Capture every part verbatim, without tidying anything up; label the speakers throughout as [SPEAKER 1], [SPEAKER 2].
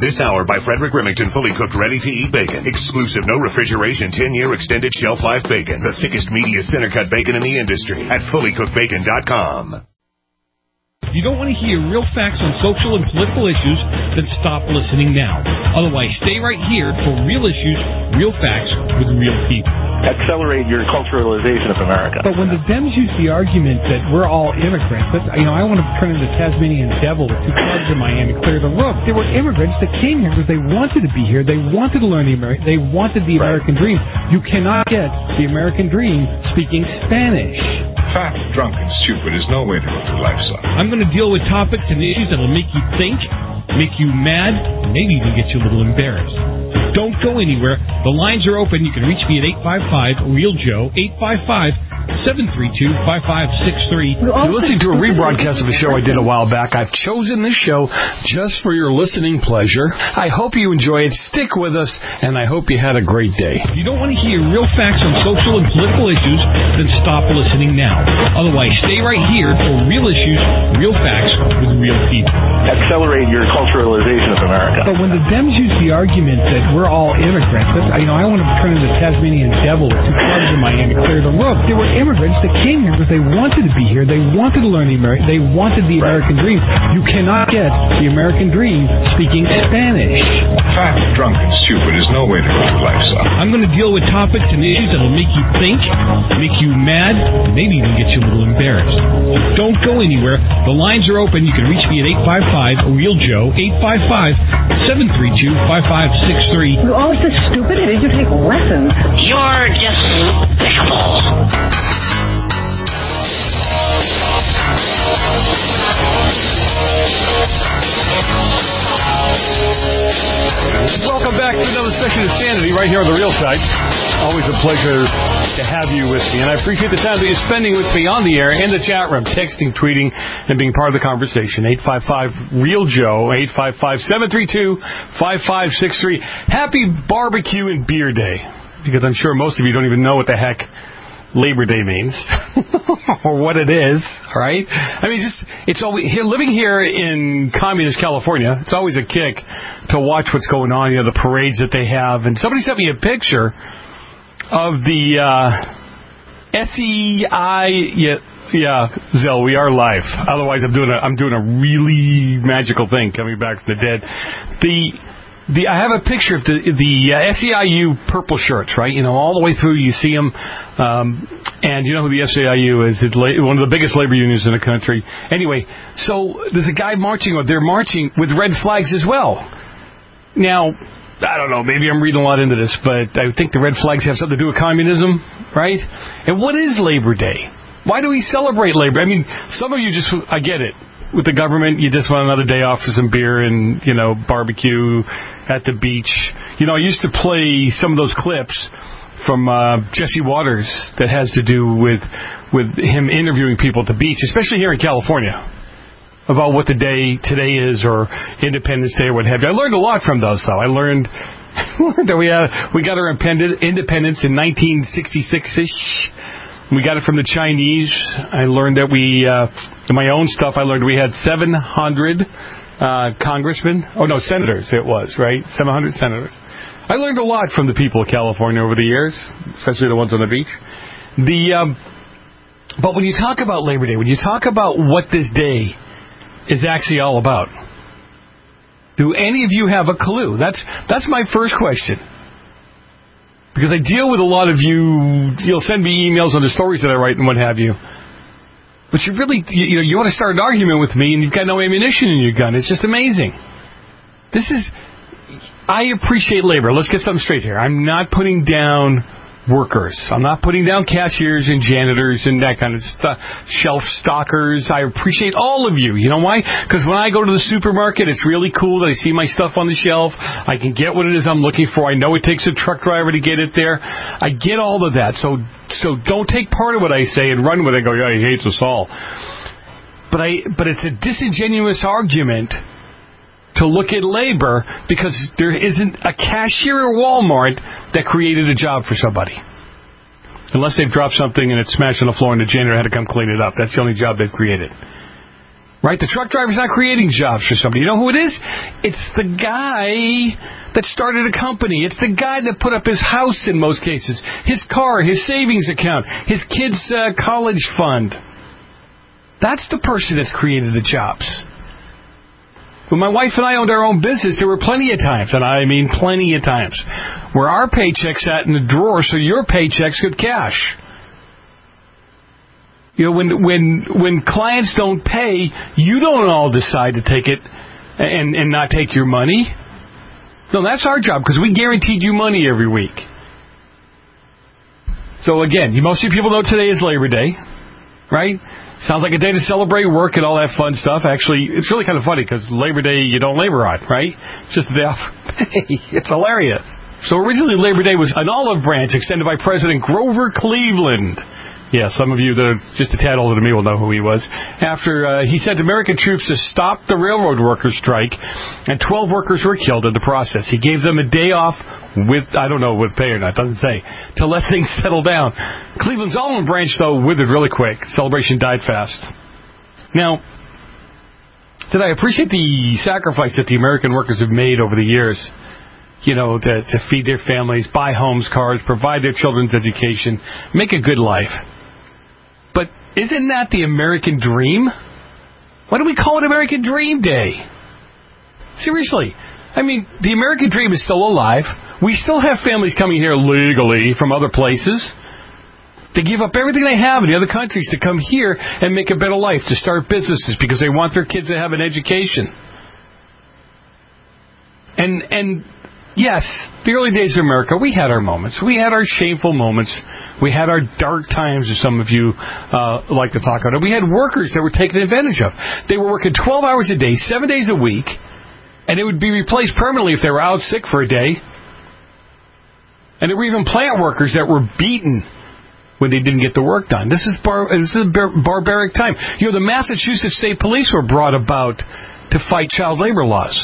[SPEAKER 1] This hour by Frederick Remington, fully cooked, ready-to-eat bacon. Exclusive, no refrigeration, ten-year extended shelf life bacon. The thickest, meatiest center-cut bacon in the industry at fully cooked bacon dot com.
[SPEAKER 2] If you don't want to hear real facts on social and political issues, then stop listening now. Otherwise, stay right here for real issues, real facts with real people.
[SPEAKER 3] Accelerate your culturalization of America.
[SPEAKER 4] But when the Dems use the argument that we're all immigrants, that's, you know, I want to turn into the Tasmanian devil with two clubs in Miami, clear the roof. There were immigrants that came here because they wanted to be here. They wanted to learn the American. They wanted the American dream. You cannot get the American dream speaking Spanish.
[SPEAKER 5] Fat, drunk, and stupid is no way to go through life, son.
[SPEAKER 2] I'm going to deal with topics and issues that will make you think, make you mad, and maybe even get you a little embarrassed. Don't go anywhere. The lines are open. You can reach me at eight five five, real joe, eight five five, seven three two, five five six three.
[SPEAKER 6] You're listening to a rebroadcast of a show I did a while back. I've chosen this show just for your listening pleasure. I hope you enjoy it. Stick with us, and I hope you had a great day.
[SPEAKER 2] If you don't want to hear real facts on social and political issues, then stop listening now. Otherwise, stay right here for real issues, real facts with real people.
[SPEAKER 3] Accelerate your culturalization of America.
[SPEAKER 4] But when the Dems use the argument that we're all immigrants, that's, you know, I want to turn into the Tasmanian devil with two clubs in Miami, clear the roof. There were immigrants that came here because they wanted to be here. They wanted to learn the American. They wanted the American dream. You cannot get the American dream speaking Spanish.
[SPEAKER 5] Fat, drunk, and stupid is no way to go through life, son.
[SPEAKER 2] I'm going to deal with topics and issues that will make you think, make you mad, and maybe even get you a little embarrassed. Don't go anywhere. The lines are open. You can reach me at eight five five, real joe, eight five five, seven three two, five five six three.
[SPEAKER 7] You're all so stupid. Did you take lessons?
[SPEAKER 8] You're just despicable.
[SPEAKER 6] Welcome back to another session of Sanity right here on the Real Side. Always a pleasure to have you with me, and I appreciate the time that you're spending with me on the air and the chat room, texting, tweeting, and being part of the conversation. eight five five, real joe, eight five five, seven three two, five five six three. Happy Barbecue and Beer Day, because I'm sure most of you don't even know what the heck Labor Day means or what it is, right? I mean, just it's always here, living here in communist California. It's always a kick to watch what's going on. You know, the parades that they have, and somebody sent me a picture of the uh, S E I. Yeah, yeah, Zell, we are live. Otherwise, I'm doing a I'm doing a really magical thing coming back from the dead. The The, I have a picture of the the uh, S E I U purple shirts, right? You know, all the way through you see them. Um, and you know who the S E I U is. It's la- one of the biggest labor unions in the country. Anyway, so there's a guy marching, or they're marching with red flags as well. Now, I don't know, maybe I'm reading a lot into this, but I think the red flags have something to do with communism, right? And what is Labor Day? Why do we celebrate labor? I mean, some of you just, I get it. With the government, you just want another day off for some beer and, you know, barbecue at the beach. You know, I used to play some of those clips from uh, Jesse Waters that has to do with with him interviewing people at the beach, especially here in California, about what the day today is or Independence Day or what have you. I learned a lot from those, though. I learned that we had, we got our independence in nineteen sixty-six-ish. We got it from the Chinese. I learned that we, uh, in my own stuff, I learned we had seven hundred uh, congressmen. Oh, no, senators it was, right? seven hundred senators. I learned a lot from the people of California over the years, especially the ones on the beach. The um, But when you talk about Labor Day, when you talk about what this day is actually all about, do any of you have a clue? That's that's my first question. Because I deal with a lot of you, you'll send me emails on the stories that I write and what have you. But you really, you, you know, you want to start an argument with me and you've got no ammunition in your gun. It's just amazing. This is, I appreciate labor. Let's get something straight here. I'm not putting down workers. I'm not putting down cashiers and janitors and that kind of stuff. Shelf stockers. I appreciate all of you. You know why? Because when I go to the supermarket, it's really cool that I see my stuff on the shelf. I can get what it is I'm looking for. I know it takes a truck driver to get it there. I get all of that. So so don't take part of what I say and run with it and go, yeah, he hates us all. But I but it's a disingenuous argument to look at labor because there isn't a cashier at Walmart that created a job for somebody. Unless they've dropped something and it's smashed on the floor and the janitor had to come clean it up. That's the only job they've created. Right? The truck driver's not creating jobs for somebody. You know who it is? It's the guy that started a company. It's the guy that put up his house in most cases, his car, his savings account, his kid's uh, college fund. That's the person that's created the jobs. When my wife and I owned our own business, there were plenty of times, and I mean plenty of times, where our paycheck sat in the drawer so your paychecks could cash. You know, when when when clients don't pay, you don't all decide to take it and, and not take your money. No, that's our job because we guaranteed you money every week. So again, you, most of you people know today is Labor Day, right? Sounds like a day to celebrate work and all that fun stuff. Actually, it's really kind of funny because Labor Day you don't labor on, right? It's just a day off. It's hilarious. So originally Labor Day was an olive branch extended by President Grover Cleveland. Yeah, some of you that are just a tad older than me will know who he was. After uh, he sent American troops to stop the railroad workers' strike, and twelve workers were killed in the process. He gave them a day off with, I don't know, with pay or not, doesn't say, to let things settle down. Cleveland's olive branch, though, withered really quick. Celebration died fast. Now, did I appreciate the sacrifice that the American workers have made over the years? You know, to, to feed their families, buy homes, cars, provide their children's education, make a good life. But isn't that the American dream? Why do we call it American Dream Day? Seriously. I mean, the American dream is still alive. We still have families coming here legally from other places. They give up everything they have in the other countries to come here and make a better life, to start businesses because they want their kids to have an education. And and yes, the early days of America, we had our moments. We had our shameful moments. We had our dark times, as some of you uh, like to talk about. We had workers that were taken advantage of. They were working twelve hours a day, seven days a week, and it would be replaced permanently if they were out sick for a day. And there were even plant workers that were beaten when they didn't get the work done. This is, bar- this is a bar- barbaric time. You know, the Massachusetts State Police were brought about to fight child labor laws.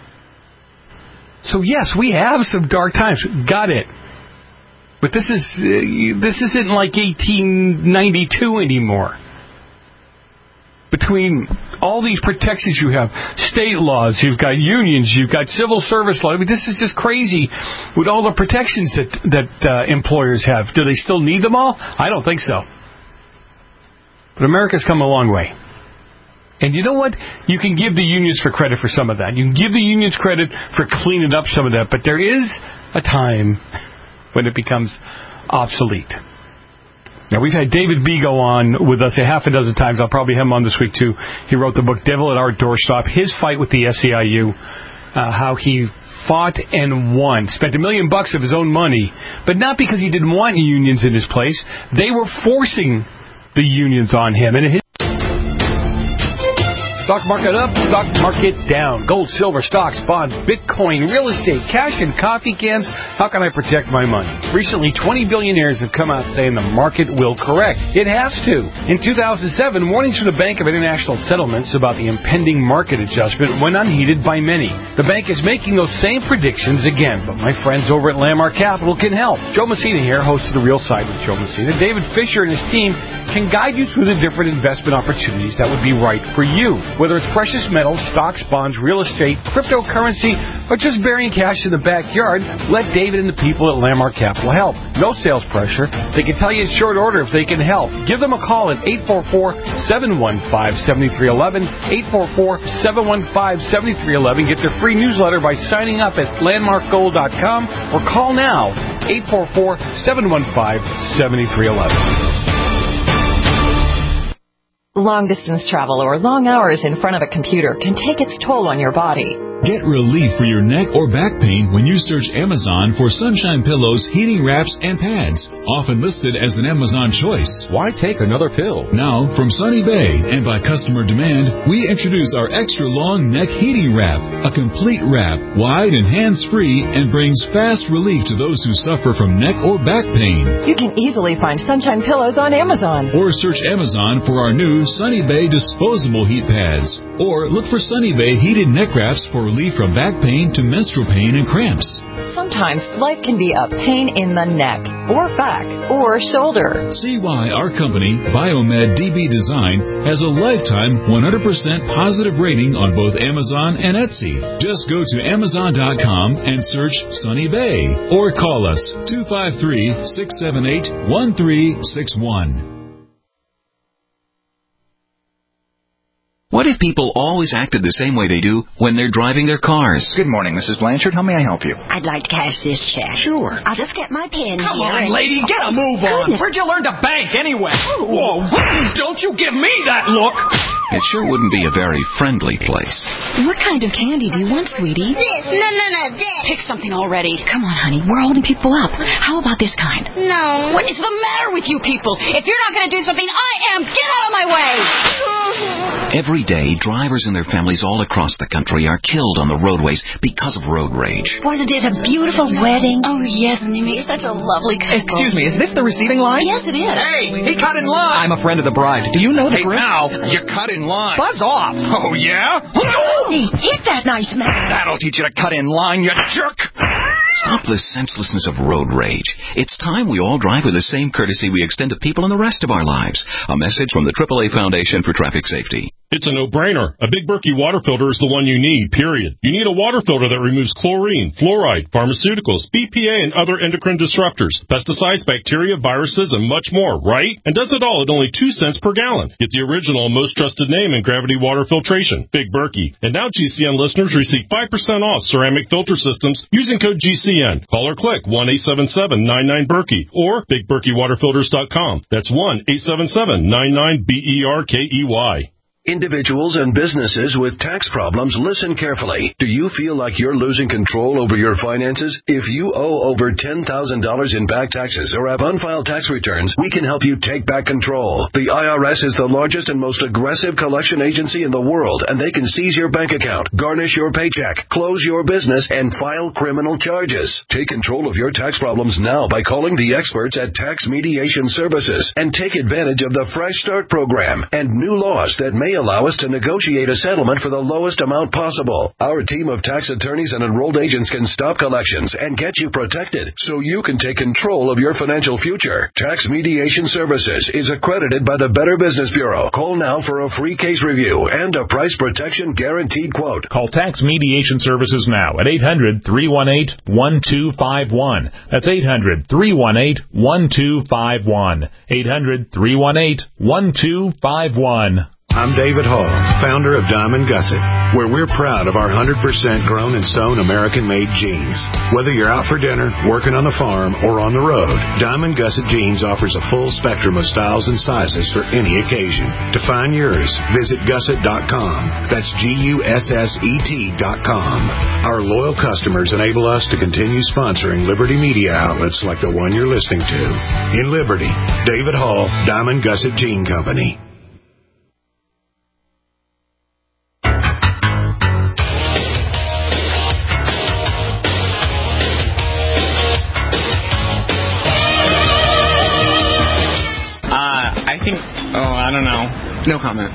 [SPEAKER 6] So yes, we have some dark times. Got it. But this is uh, this isn't like eighteen ninety-two anymore. Between all these protections you have, state laws, you've got unions, you've got civil service law. I mean, this is just crazy with all the protections that that uh, employers have. Do they still need them all? I don't think so. But America's come a long way. And you know what? You can give the unions for credit for some of that. You can give the unions credit for cleaning up some of that. But there is a time when it becomes obsolete. Now, we've had David Bego on with us a half a dozen times. I'll probably have him on this week, too. He wrote the book, Devil at Our Doorstop, his fight with the S E I U, uh, how he fought and won, spent a million bucks of his own money, but not because he didn't want unions in his place. They were forcing the unions on him. And his stock market up, stock market down. Gold, silver, stocks, bonds, Bitcoin, real estate, cash, and coffee cans. How can I protect my money? Recently, twenty billionaires have come out saying the market will correct. It has to. In two thousand seven, warnings from the Bank of International Settlements about the impending market adjustment went unheeded by many. The bank is making those same predictions again, but my friends over at Landmark Capital can help. Joe Messina here, host of The Real Side with Joe Messina. David Fisher and his team can guide you through the different investment opportunities that would be right for you. Whether it's precious metals, stocks, bonds, real estate, cryptocurrency, or just burying cash in the backyard, let David and the people at Landmark Capital help. No sales pressure. They can tell you in short order if they can help. Give them a call at eight four four, seven one five, seven three one one, eight four four, seven one five, seven three one one. Get their free newsletter by signing up at landmark gold dot com or call now, eight four four, seven one five, seven three one one.
[SPEAKER 9] Long-distance travel or long hours in front of a computer can take its toll on your body.
[SPEAKER 10] Get relief for your neck or back pain when you search Amazon for Sunshine Pillows, heating wraps, and pads. Often listed as an Amazon choice. Why take another pill? Now, from Sunny Bay and by customer demand, we introduce our extra long neck heating wrap. A complete wrap, wide and hands-free, and brings fast relief to those who suffer from neck or back pain.
[SPEAKER 9] You can easily find Sunshine Pillows on Amazon.
[SPEAKER 10] Or search Amazon for our new Sunny Bay disposable heat pads. Or look for Sunny Bay heated neck wraps for relief from back pain to menstrual pain and cramps.
[SPEAKER 9] Sometimes life can be a pain in the neck. or back, or shoulder.
[SPEAKER 10] See why our company, Biomed D B Design, has a lifetime one hundred percent positive rating on both Amazon and Etsy. Just go to Amazon dot com and search Sunny Bay, or call us two five three, six seven eight, one three six one.
[SPEAKER 11] What if people always acted the same way they do when they're driving their cars?
[SPEAKER 12] Good morning, Missus Blanchard. How may I help you?
[SPEAKER 13] I'd like to cash this check.
[SPEAKER 12] Sure.
[SPEAKER 13] I'll just get my pen
[SPEAKER 14] Come
[SPEAKER 13] here.
[SPEAKER 14] on,
[SPEAKER 13] and...
[SPEAKER 14] lady, get a move on.
[SPEAKER 13] Goodness.
[SPEAKER 14] Where'd you learn to bank anyway? Whoa, don't you give me that look.
[SPEAKER 11] It sure wouldn't be a very friendly place.
[SPEAKER 13] What kind of candy do you want, sweetie?
[SPEAKER 15] This. No, no, no, this.
[SPEAKER 13] Pick something already. Come on, honey. We're holding people up. How about this kind?
[SPEAKER 15] No.
[SPEAKER 13] What is the matter with you people? If you're not going to do something, I am. Get out of my way.
[SPEAKER 11] Every day, drivers and their families all across the country are killed on the roadways because of road rage.
[SPEAKER 13] Wasn't it a beautiful wedding?
[SPEAKER 9] Oh, yes, and they made such a lovely couple.
[SPEAKER 14] Excuse me, is this the receiving line?
[SPEAKER 9] Yes, it is.
[SPEAKER 14] Hey, he cut in line. I'm a friend of the bride. Do you know the Hey, group? now, you cut in line. Buzz off. Oh, yeah?
[SPEAKER 13] Hey, hit that nice man.
[SPEAKER 14] That'll teach you to cut in line, you jerk.
[SPEAKER 11] Stop the senselessness of road rage. It's time we all drive with the same courtesy we extend to people in the rest of our lives. A message from the triple A Foundation for Traffic Safety.
[SPEAKER 16] It's a no-brainer. A Big Berkey water filter is the one you need, period. You need a water filter that removes chlorine, fluoride, pharmaceuticals, B P A, and other endocrine disruptors, pesticides, bacteria, viruses, and much more, right? And does it all at only two cents per gallon. Get the original and most trusted name in gravity water filtration, Big Berkey. And now G C N listeners receive five percent off ceramic filter systems using code G C N. Call or click one eight seven seven nine nine Berkey or big berkey water filters dot com. That's one eight seven seven nine nine B E R K E Y.
[SPEAKER 17] Individuals and businesses with tax problems, listen carefully. Do you feel like you're losing control over your finances? If you owe over ten thousand dollars in back taxes or have unfiled tax returns, we can help you take back control. The I R S is the largest and most aggressive collection agency in the world, and they can seize your bank account, garnish your paycheck, close your business, and file criminal charges. Take control of your tax problems now by calling the experts at Tax Mediation Services and take advantage of the Fresh Start program and new laws that may allow us to negotiate a settlement for the lowest amount possible. Our team of tax attorneys and enrolled agents can stop collections and get you protected so you can take control of your financial future. Tax Mediation Services is accredited by the Better Business Bureau. Call now for a free case review and a price protection guaranteed quote.
[SPEAKER 18] Call Tax Mediation Services now at eight hundred, three one eight, one two five one. That's eight hundred, three one eight, one two five one. eight hundred, three one eight, one two five one.
[SPEAKER 19] I'm David Hall, founder of Diamond Gusset, where we're proud of our one hundred percent grown and sewn American-made jeans. Whether you're out for dinner, working on the farm, or on the road, Diamond Gusset Jeans offers a full spectrum of styles and sizes for any occasion. To find yours, visit gusset dot com. That's G U S S E T dot com. Our loyal customers enable us to continue sponsoring Liberty media outlets like the one you're listening to. In Liberty, David Hall, Diamond Gusset Jean Company.
[SPEAKER 20] I think, oh, I don't know. No comment.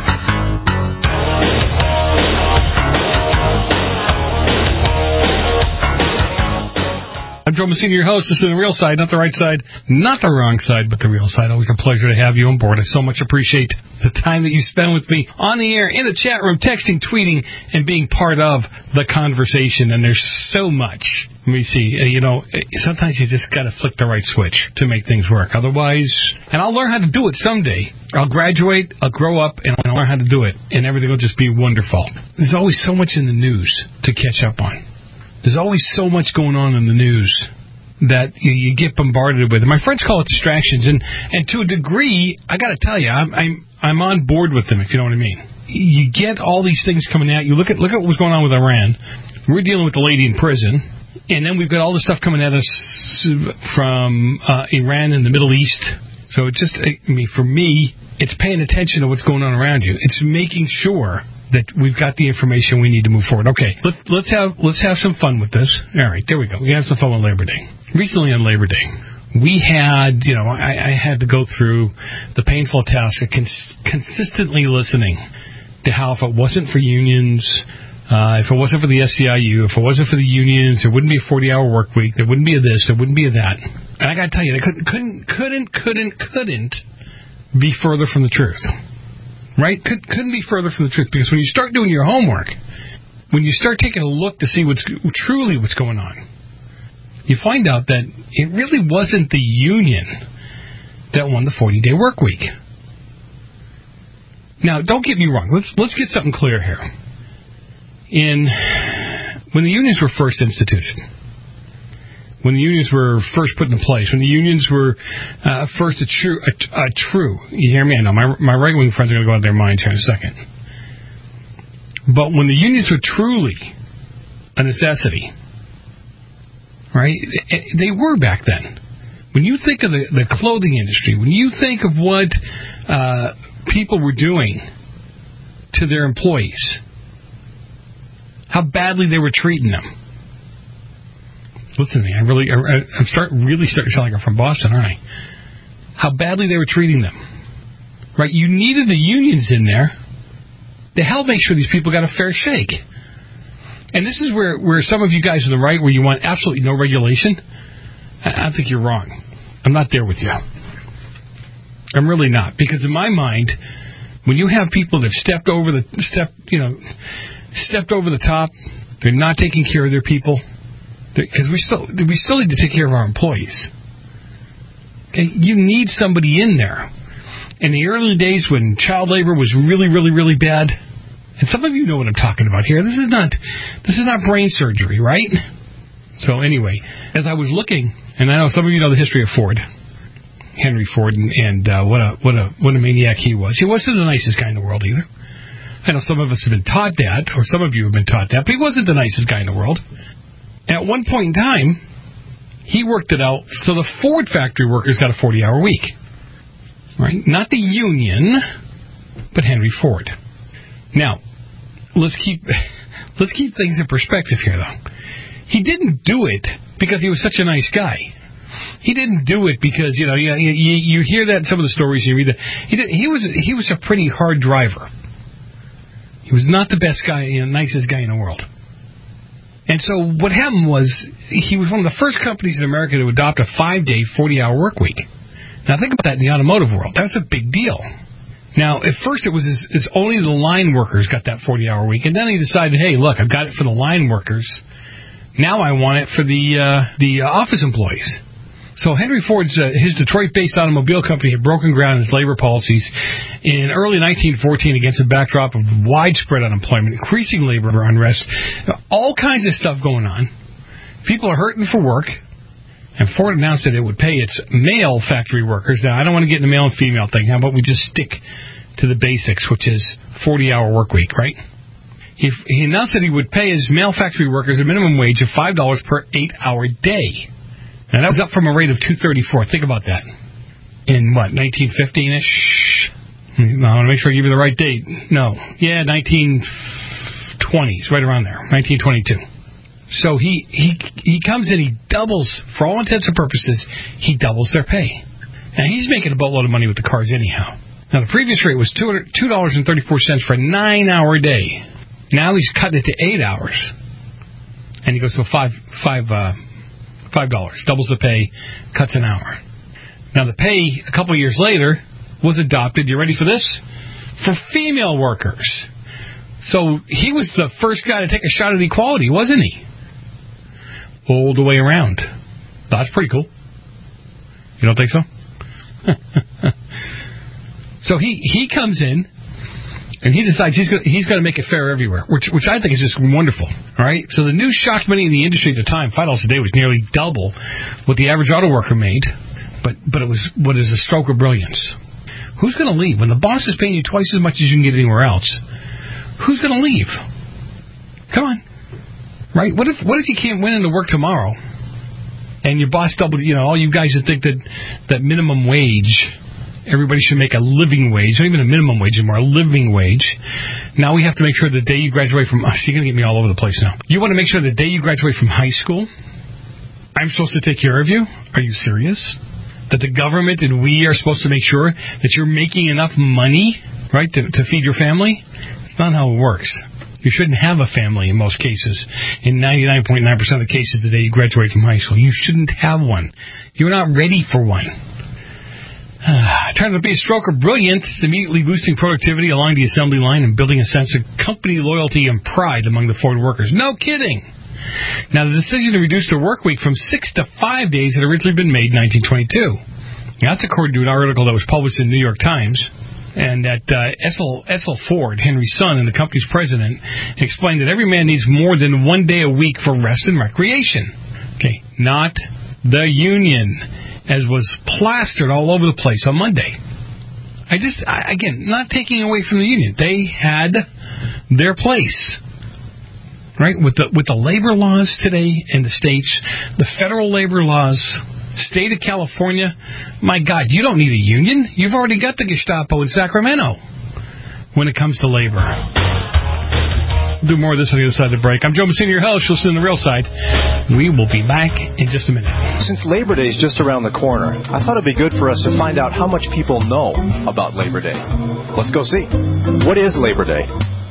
[SPEAKER 2] I'm Joe Messina, your host. This is the real side, not the right side, not the wrong side, but the real side. Always a pleasure to have you on board. I so much appreciate the time that you spend with me on the air, in the chat room, texting, tweeting, and being part of the conversation. And there's so much. Let me see. Uh, you know, sometimes you just got to flick the right switch to make things work. Otherwise, and I'll learn how to do it someday. I'll graduate, I'll grow up, and I'll learn how to do it, and everything will just be wonderful. There's always so much in the news to catch up on. There's always so much going on in the news that you, you get bombarded with. My friends call it distractions, and, and to a degree, I got to tell you, I'm, I'm I'm on board with them, if you know what I mean. You get all these things coming out. You look at look at what was going on with Iran. We're dealing with the lady in prison, and then we've got all this stuff coming at us from uh, Iran and the Middle East. So it just, I mean, for me, it's paying attention to what's going on around you. It's making sure that we've got the information we need to move forward. Okay, let's let's have let's have some fun with this. All right, there we go. We have some fun on Labor Day. Recently on Labor Day, we had, you know, I, I had to go through the painful task of cons- consistently listening to how if it wasn't for unions, uh, if it wasn't for the S C I U, if it wasn't for the unions, there wouldn't be a forty-hour work week, there wouldn't be a this, there wouldn't be a that. And I got to tell you, they couldn't, couldn't, couldn't, couldn't, couldn't be further from the truth. Right? Could, couldn't be further from the truth. Because when you start doing your homework, when you start taking a look to see what's truly what's going on, you find out that it really wasn't the union that won the forty-day work week. Now, don't get me wrong. Let's let's get something clear here. In when the unions were first instituted, when the unions were first put into place, when the unions were uh, first a true, a, a true, you hear me? I know my my right wing friends are going to go out of their minds here in a second. But when the unions were truly a necessity, right? They were back then. When you think of the, the clothing industry, when you think of what uh, people were doing to their employees, how badly they were treating them. Listen to me, I really, I, I'm start really starting to sound like I'm from Boston, aren't I? How badly they were treating them. Right? You needed the unions in there to help make sure these people got a fair shake. And this is where, where some of you guys on the right, where you want absolutely no regulation, I, I think you're wrong. I'm not there with you. I'm really not. Because in my mind, when you have people that stepped over the step, you know, stepped over the top, they're not taking care of their people, because we still we still need to take care of our employees. Okay, you need somebody in there. In the early days when child labor was really, really, really bad, and some of you know what I'm talking about here. This is not this is not brain surgery, right? So anyway, as I was looking, and I know some of you know the history of Ford, Henry Ford, and, and uh, what a what a what a maniac he was. He wasn't the nicest guy in the world either. I know some of us have been taught that, or some of you have been taught that, but he wasn't the nicest guy in the world. At one point in time, he worked it out so the Ford factory workers got a forty-hour week. Right? Not the union, but Henry Ford. Now, let's keep let's keep things in perspective here, though. He didn't do it because he was such a nice guy. He didn't do it because, you know, you, you, you hear that in some of the stories, you read that. He, did, he was he was a pretty hard driver. He was not the best guy, you know, nicest guy in the world. And so what happened was he was one of the first companies in America to adopt a five-day, forty-hour work week. Now, think about that in the automotive world. That's a big deal. Now, at first, it was his, it's only the line workers got that forty-hour week, and then he decided, hey, look, I've got it for the line workers. Now I want it for the uh, the uh, office employees. So Henry Ford's uh, his Detroit-based automobile company had broken ground in his labor policies in early nineteen fourteen against a backdrop of widespread unemployment, increasing labor unrest, all kinds of stuff going on. People are hurting for work. And Ford announced that it would pay its male factory workers. Now, I don't want to get in the male and female thing. How about we just stick to the basics, which is forty-hour work week, right? He, he announced that he would pay his male factory workers a minimum wage of five dollars per eight-hour day. Now, that was up from a rate of two dollars and thirty-four cents. Think about that. In, what, nineteen fifteen-ish? No, I want to make sure I give you the right date. No. Yeah, nineteen twenties, right around there, nineteen twenty-two. So he, he he comes in, he doubles, for all intents and purposes, he doubles their pay. Now, he's making a boatload of money with the cars anyhow. Now, the previous rate was two dollars and thirty-four cents for a nine-hour day. Now he's cutting it to eight hours. And he goes to five, five, uh, five dollars, doubles the pay, cuts an hour. Now, the pay, a couple of years later, was adopted, you ready for this? For female workers. So he was the first guy to take a shot at equality, wasn't he? All the way around. That's pretty cool. You don't think so? So he, he comes in, and he decides he's going he's to make it fair everywhere, which which I think is just wonderful. All right? So the news shocked many in the industry at the time. five dollars a day was nearly double what the average auto worker made, but, but it was what is a stroke of brilliance. Who's going to leave? When the boss is paying you twice as much as you can get anywhere else, who's going to leave? Come on. Right? What if what if you can't win into work tomorrow and your boss doubled, you know, all you guys that think that, that minimum wage, everybody should make a living wage, not even a minimum wage anymore, a living wage. Now we have to make sure the day you graduate from, oh, you're going to get me all over the place now. You want to make sure the day you graduate from high school, I'm supposed to take care of you? Are you serious? That the government and we are supposed to make sure that you're making enough money, right, to, to feed your family? It's not how it works. You shouldn't have a family in most cases. In ninety-nine point nine percent of the cases today, you graduate from high school. You shouldn't have one. You're not ready for one. Trying to be a stroke of brilliance, immediately boosting productivity along the assembly line and building a sense of company loyalty and pride among the Ford workers. No kidding. Now, the decision to reduce the work week from six to five days had originally been made in nineteen twenty-two. Now, that's according to an article that was published in the New York Times. And that uh, Edsel, Edsel Ford, Henry's son and the company's president, explained that every man needs more than one day a week for rest and recreation. Okay, not the union, as was plastered all over the place on Monday. I just, I, again, not taking away from the union. They had their place. Right? With the with the labor laws today in the states, the federal labor laws, state of California, my God, you don't need a union. You've already got the Gestapo in Sacramento when it comes to labor. We'll do more of this on the other side of the break. I'm Joe Messina, your host. You'll listen to The Real Side. We will be back in just a minute.
[SPEAKER 15] Since Labor Day is just around the corner, I thought it'd be good for us to find out how much people know about Labor Day. Let's go see. What is Labor Day?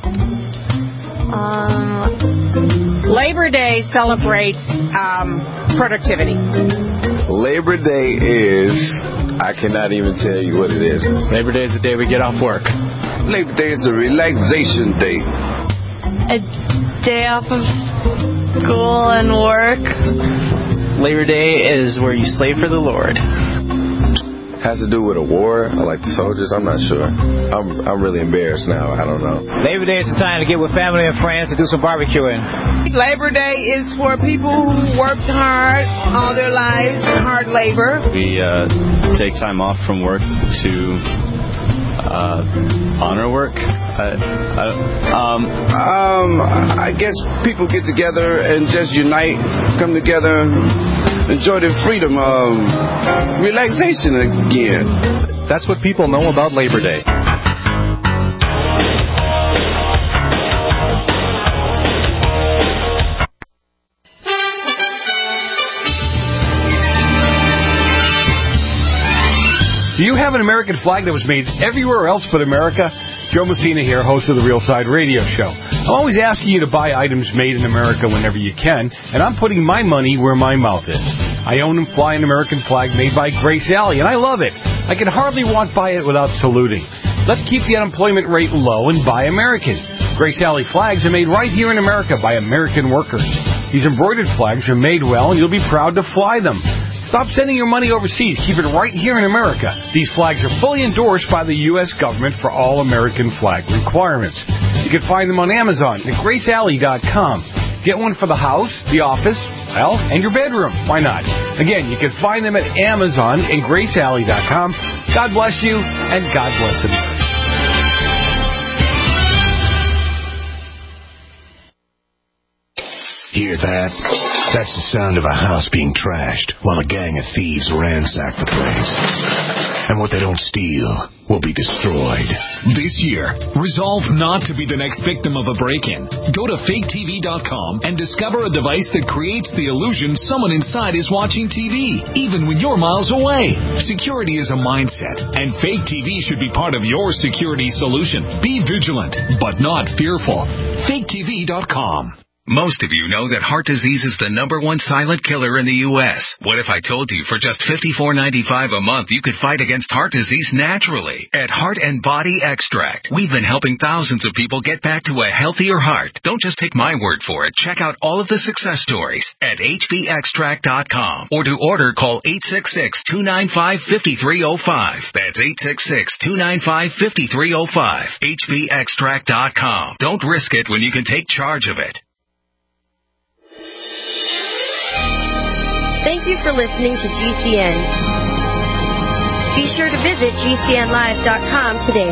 [SPEAKER 21] Um, Labor Day celebrates um, productivity.
[SPEAKER 22] Labor Day is, I cannot even tell you what it is.
[SPEAKER 14] Labor Day is the day we get off work.
[SPEAKER 22] Labor Day is a relaxation day.
[SPEAKER 23] A day off of school and work.
[SPEAKER 14] Labor Day is where you slave for the Lord.
[SPEAKER 22] Has to do with a war, or like the soldiers, I'm not sure. I'm I'm really embarrassed now, I don't know.
[SPEAKER 14] Labor Day is the time to get with family and friends to do some barbecuing.
[SPEAKER 24] Labor Day is for people who worked hard all their lives, hard labor.
[SPEAKER 25] We uh, take time off from work to uh, honor work. I, I, um,
[SPEAKER 22] um, I guess people get together and just unite, come together, enjoy their freedom, um, relaxation again.
[SPEAKER 15] That's what people know about Labor Day.
[SPEAKER 6] Do you have an American flag that was made everywhere else but America? Joe Messina here, host of the Real Side Radio Show. I'm always asking you to buy items made in America whenever you can, and I'm putting my money where my mouth is. I own and fly an American flag made by Grace Alley, and I love it. I can hardly walk by it without saluting. Let's keep the unemployment rate low and buy American. Grace Alley flags are made right here in America by American workers. These embroidered flags are made well, and you'll be proud to fly them. Stop sending your money overseas. Keep it right here in America. These flags are fully endorsed by the U S government for all American flag requirements. You can find them on Amazon at grace alley dot com. Get one for the house, the office, well, and your bedroom. Why not? Again, you can find them at Amazon and grace alley dot com. God bless you, and God bless America.
[SPEAKER 19] Hear that? That's the sound of a house being trashed while a gang of thieves ransack the place. And what they don't steal will be destroyed.
[SPEAKER 10] This year, resolve not to be the next victim of a break-in. Go to fake T V dot com and discover a device that creates the illusion someone inside is watching T V, even when you're miles away. Security is a mindset, and Fake T V should be part of your security solution. Be vigilant, but not fearful. fake T V dot com.
[SPEAKER 11] Most of you know that heart disease is the number one silent killer in the U S What if I told you for just fifty-four ninety-five a month you could fight against heart disease naturally? At Heart and Body Extract, we've been helping thousands of people get back to a healthier heart. Don't just take my word for it. Check out all of the success stories at H B extract dot com. Or to order, call eight six six, two nine five, five three zero five. That's eight six six, two nine five, five three zero five. H B extract dot com. Don't risk it when you can take charge of it.
[SPEAKER 26] Thank you for listening to G C N. Be sure to visit G C N live dot com today.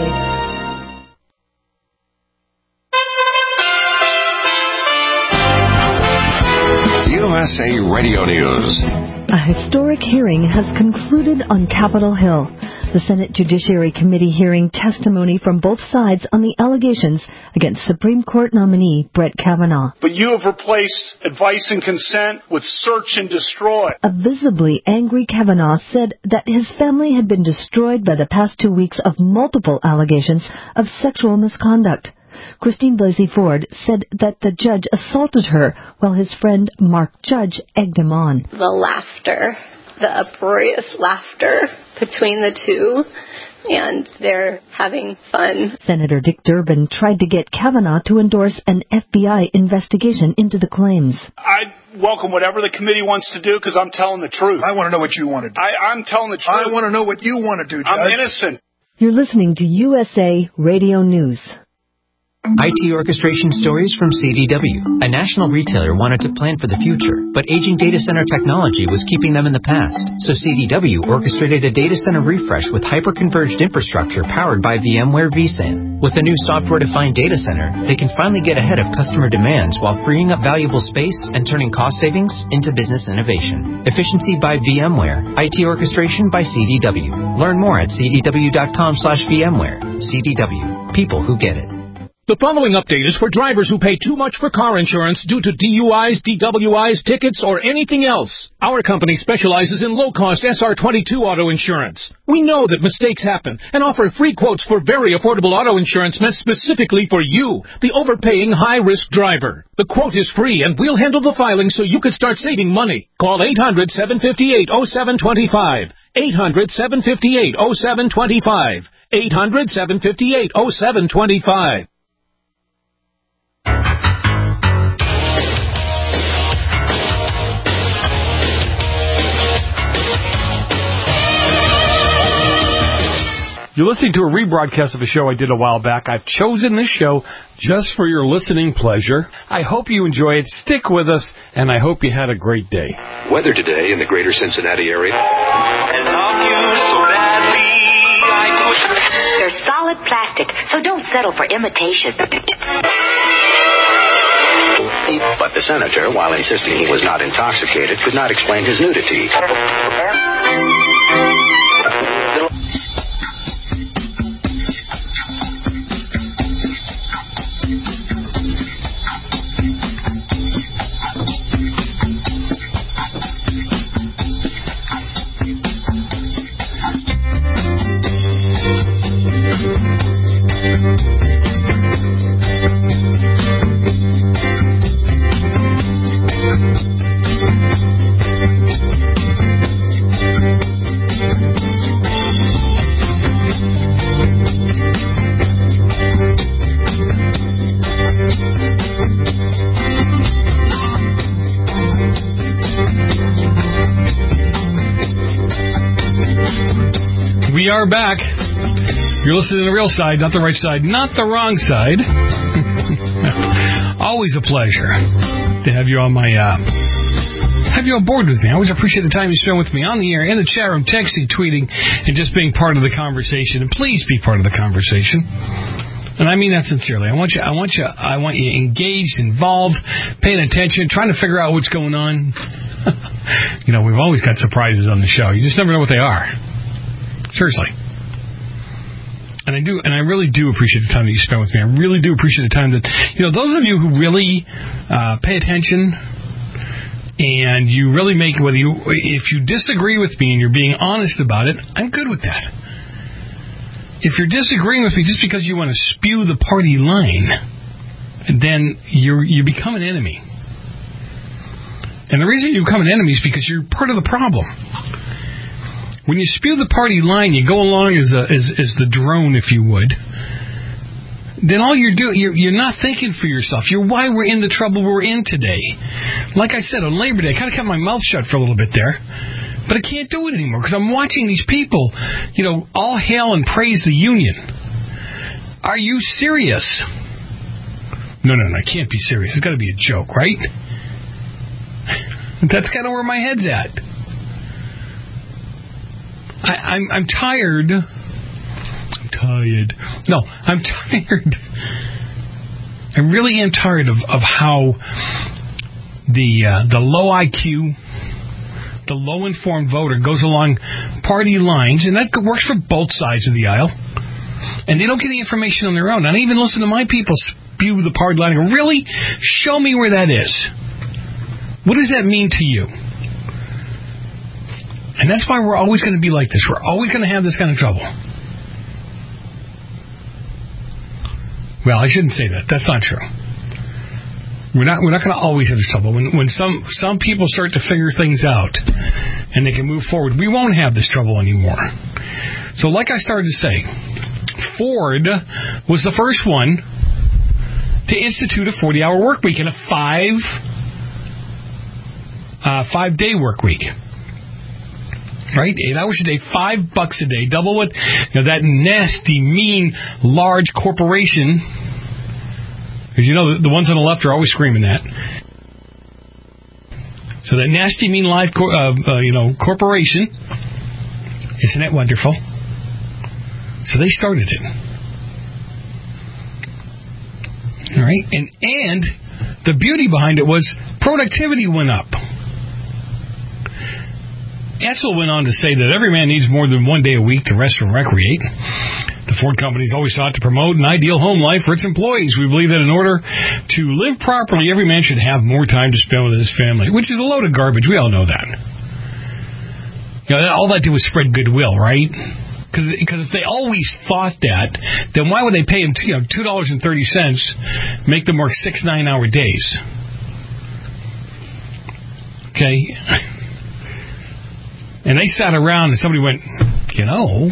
[SPEAKER 27] U S A Radio News.
[SPEAKER 28] A historic hearing has concluded on Capitol Hill. The Senate Judiciary Committee hearing testimony from both sides on the allegations against Supreme Court nominee Brett Kavanaugh.
[SPEAKER 29] But you have replaced advice and consent with search and destroy.
[SPEAKER 28] A visibly angry Kavanaugh said that his family had been destroyed by the past two weeks of multiple allegations of sexual misconduct. Christine Blasey Ford, said that the judge assaulted her while his friend Mark Judge egged him on.
[SPEAKER 1] The laughter, the uproarious laughter between the two, and they're having fun.
[SPEAKER 28] Senator Dick Durbin tried to get Kavanaugh to endorse an F B I investigation into the claims.
[SPEAKER 29] I welcome whatever the committee wants to do because I'm telling the truth.
[SPEAKER 3] I want to know what you want to do.
[SPEAKER 29] I, I'm telling the truth.
[SPEAKER 3] I want to know what you want to do, Judge.
[SPEAKER 29] I'm innocent.
[SPEAKER 28] You're listening to U S A Radio News.
[SPEAKER 4] I T orchestration stories from C D W. A national retailer wanted to plan for the future, but aging data center technology was keeping them in the past. So C D W orchestrated a data center refresh with hyper-converged infrastructure powered by VMware vSAN. With a new software-defined data center, they can finally get ahead of customer demands while freeing up valuable space and turning cost savings into business innovation. Efficiency by VMware. I T orchestration by C D W. Learn more at cdw.com slash VMware. C D W. People who get it.
[SPEAKER 5] The following update is for drivers who pay too much for car insurance due to D U Is, D W Is, tickets, or anything else. Our company specializes in low-cost S R twenty-two auto insurance. We know that mistakes happen and offer free quotes for very affordable auto insurance meant specifically for you, the overpaying high-risk driver. The quote is free, and we'll handle the filing so you can start saving money. Call eight hundred, seven five eight, oh seven two five. eight hundred, seven five eight, oh seven two five. eight hundred, seven five eight, oh seven two five.
[SPEAKER 6] You're listening to a rebroadcast of a show I did a while back. I've chosen this show just for your listening pleasure. I hope you enjoy it. Stick with us, and I hope you had a great day.
[SPEAKER 7] Weather today in the greater Cincinnati area.
[SPEAKER 8] They're solid plastic, so don't settle for imitation.
[SPEAKER 7] But the senator, while insisting he was not intoxicated, could not explain his nudity.
[SPEAKER 2] We are back. You're listening to the real side, not the right side, not the wrong side. Always a pleasure to have you on my, uh, have you on board with me. I always appreciate the time you spend with me on the air, in the chat room, texting, tweeting, and just being part of the conversation. And please be part of the conversation. And I mean that sincerely. I want you, I want you, I want you engaged, involved, paying attention, trying to figure out what's going on. You know, we've always got surprises on the show. You just never know what they are. Seriously. And I do, and I really do appreciate the time that you spend with me. I really do appreciate the time that, you know, those of you who really uh, pay attention and you really make, whether you, if you disagree with me and you're being honest about it, I'm good with that. If you're disagreeing with me just because you want to spew the party line, then you you become an enemy. And the reason you become an enemy is because you're part of the problem. When you spew the party line, you go along as a, as, as the drone, if you would. Then all you're doing, you're, you're not thinking for yourself. You're why we're in the trouble we're in today. Like I said, on Labor Day, I kind of kept my mouth shut for a little bit there. But I can't do it anymore because I'm watching these people, you know, all hail and praise the union. Are you serious? No, no, no, I can't be serious. It's got to be a joke, right? That's kind of where my head's at. I, I'm, I'm tired. I'm tired. No, I'm tired. I really am tired of, of how the uh, the low I Q, the low informed voter goes along party lines, and that works for both sides of the aisle. And they don't get the information on their own. I don't even listen to my people spew the party line. And go, really? Show me where that is. What does that mean to you? And that's why we're always going to be like this. We're always going to have this kind of trouble. Well, I shouldn't say that. That's not true. We're not we're not going to always have this trouble. When when some some people start to figure things out and they can move forward, we won't have this trouble anymore. So like I started to say, Ford was the first one to institute a forty-hour work week and a five uh, five-day work week. Right? Eight hours a day, five bucks a day, double what you know, that nasty, mean, large corporation. Because you know, the, the ones on the left are always screaming that. So that nasty, mean, live, cor- uh, uh, you know, corporation. Isn't that wonderful? So they started it. All right? And, and the beauty behind it was productivity went up. Edsel went on to say that every man needs more than one day a week to rest and recreate. The Ford company's always sought to promote an ideal home life for its employees. We believe that in order to live properly, every man should have more time to spend with his family, which is a load of garbage. We all know that. You know, all that did was spread goodwill, right? Because if they always thought that, then why would they pay them, you know, two dollars and thirty cents, make them work six nine-hour days? Okay. And they sat around and somebody went, you know,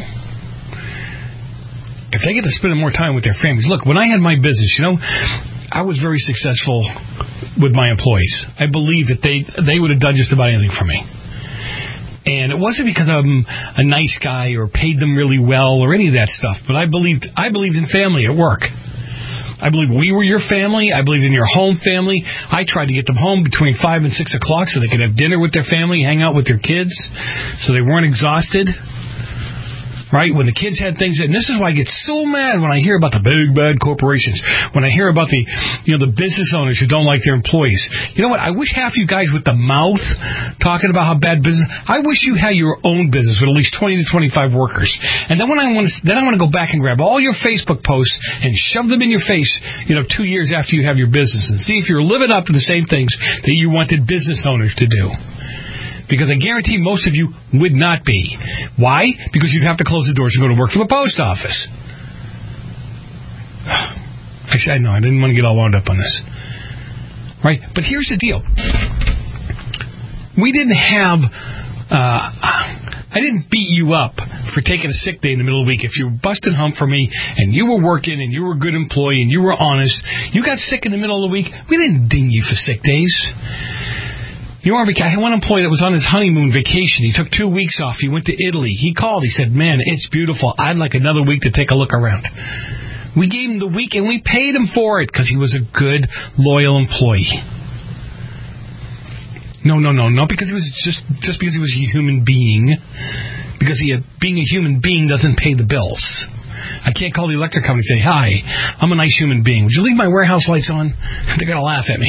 [SPEAKER 2] if they get to spend more time with their families. Look, when I had my business, you know, I was very successful with my employees. I believed that they they would have done just about anything for me. And it wasn't because I'm a nice guy or paid them really well or any of that stuff, but I believed I believed in family at work. I believe we were your family. I believed in your home family. I tried to get them home between five and six o'clock so they could have dinner with their family, hang out with their kids, so they weren't exhausted. Right? When the kids had things, and this is why I get so mad when I hear about the big bad corporations, when I hear about the, you know, the business owners who don't like their employees. You know what? I wish half you guys with the mouth talking about how bad business. I wish you had your own business with at least twenty to twenty-five workers, and then when I want to, then I want to go back and grab all your Facebook posts and shove them in your face, you know, two years after you have your business, and see if you're living up to the same things that you wanted business owners to do. Because I guarantee most of you would not be. Why? Because you'd have to close the doors and go to work for the post office. Actually, I know, I didn't want to get all wound up on this. Right? But here's the deal. We didn't have... Uh, I didn't beat you up for taking a sick day in the middle of the week. If you were busting hump for me and you were working and you were a good employee and you were honest, you got sick in the middle of the week, we didn't ding you for sick days. You know, I had one employee that was on his honeymoon vacation. He took two weeks off. He went to Italy. He called. He said, man, it's beautiful. I'd like another week to take a look around. We gave him the week, and we paid him for it because he was a good, loyal employee. No, no, no, not because he was just just because he was a human being. Because he, being a human being doesn't pay the bills. I can't call the electric company and say, hi, I'm a nice human being. Would you leave my warehouse lights on? They're going to laugh at me.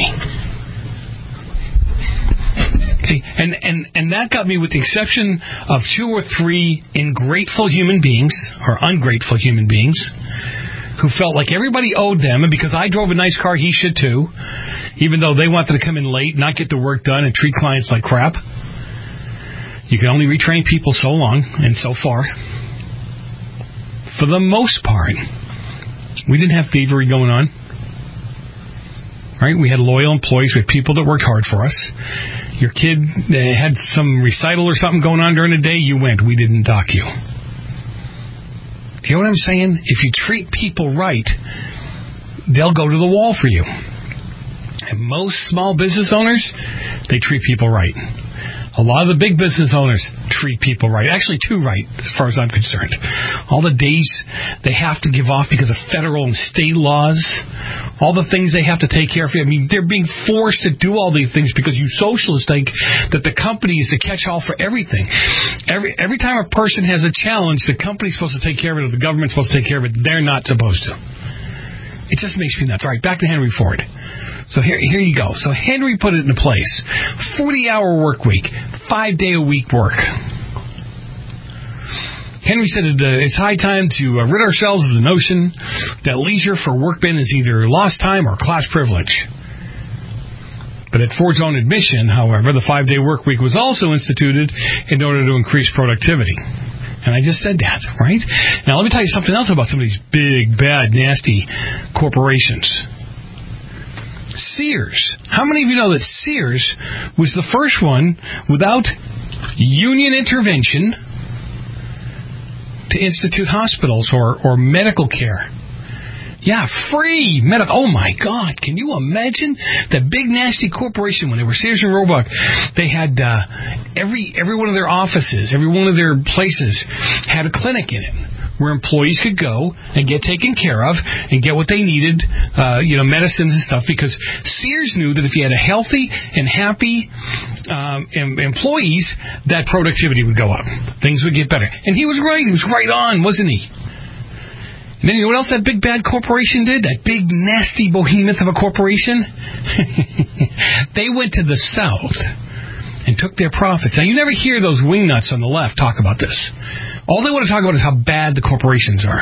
[SPEAKER 2] Okay. And, and, and that got me, with the exception of two or three ingrateful human beings, or ungrateful human beings, who felt like everybody owed them, and because I drove a nice car, he should too, even though they wanted to come in late, not get the work done, and treat clients like crap. You can only retrain people so long and so far. For the most part, we didn't have thievery going on. Right? We had loyal employees. We had people that worked hard for us. Your kid uh, had some recital or something going on during the day, you went. We didn't dock you. You know what I'm saying? If you treat people right, they'll go to the wall for you. And most small business owners, they treat people right. A lot of the big business owners treat people right. Actually, too right, as far as I'm concerned. All the days they have to give off because of federal and state laws, all the things they have to take care of. I mean, they're being forced to do all these things because you socialists think that the company is the catch-all for everything. Every every time a person has a challenge, the company's supposed to take care of it or the government's supposed to take care of it. They're not supposed to. It just makes me nuts. All right, back to Henry Ford. So here, here you go. So Henry put it into place. forty-hour work week, five-day-a-week work. Henry said it, uh, it's high time to uh, rid ourselves of the notion that leisure for workmen is either lost time or class privilege. But at Ford's own admission, however, the five-day work week was also instituted in order to increase productivity. And I just said that, right? Now, let me tell you something else about some of these big, bad, nasty corporations. Sears. How many of you know that Sears was the first one without union intervention to institute hospitals or, or medical care? Yeah, free medical. Oh, my God. Can you imagine that big, nasty corporation when they were Sears and Roebuck? They had uh, every every one of their offices, every one of their places had a clinic in it where employees could go and get taken care of and get what they needed, uh, you know, medicines and stuff, because Sears knew that if you had a healthy and happy um, em- employees, that productivity would go up. Things would get better. And he was right. He was right on, wasn't he? And then you know what else that big bad corporation did? That big nasty behemoth of a corporation? They went to the South and took their profits. Now, you never hear those wingnuts on the left talk about this. All they want to talk about is how bad the corporations are.